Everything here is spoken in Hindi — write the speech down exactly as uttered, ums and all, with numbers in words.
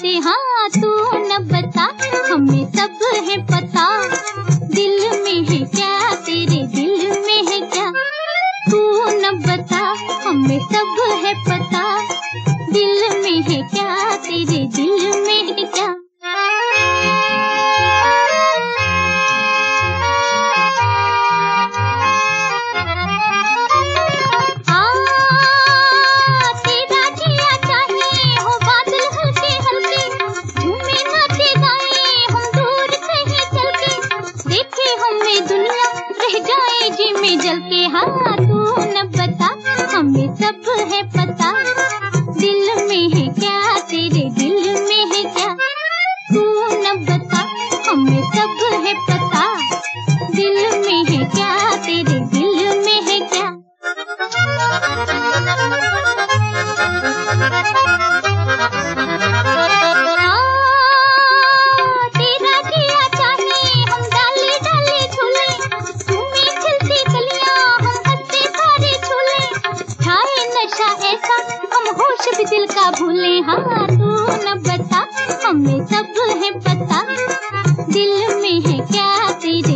बातें हाँ तू न बता, हमें सब है पता। दिल में है क्या तेरे दिल में है क्या, तू न बता हमें सब है पता। दिल में है क्या तेरे दिल में है क्या। जल के हाँ तू न बता हमें सब है पता। दिल में है क्या तेरे दिल में है क्या, तू न बता हमें सब है पता। दिल में है क्या तेरे दिल में है क्या। दिल का भूले हाँ तू न बता हमें सब है पता। दिल में है क्या तेरे